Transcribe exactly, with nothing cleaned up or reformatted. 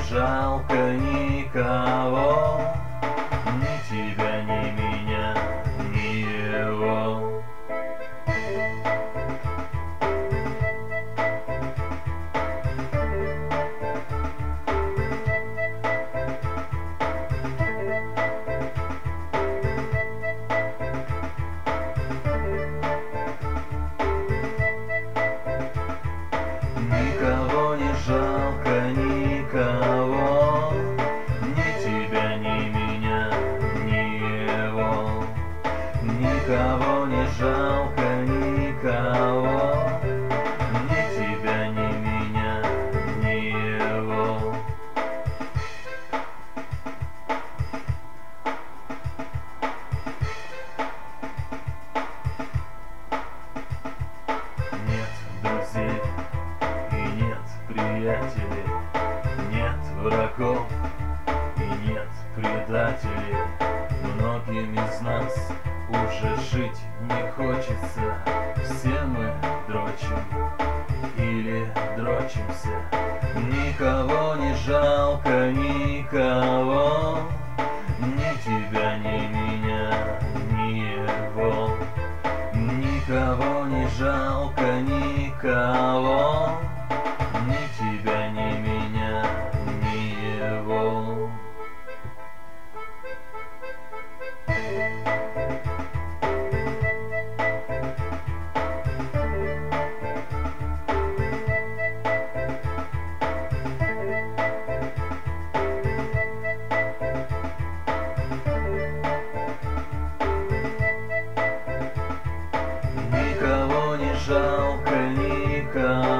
жалко никого, ни тебя, ни меня, ни его. Никого не жалко, никого, ни тебя, ни меня, ни его. Никого не жалко, никого, ни тебя, ни меня, ни его. Нет друзей и нет приятелей, нет врагов и нет предателей. Многим из нас уже жить не хочется. Все мы дрочим или дрочимся. Никого не жалко, никого, ни тебя, ни меня, ни его. Никого не жалко, никого, ни тебя, ни меня, ни его. Никого не жалко, никого.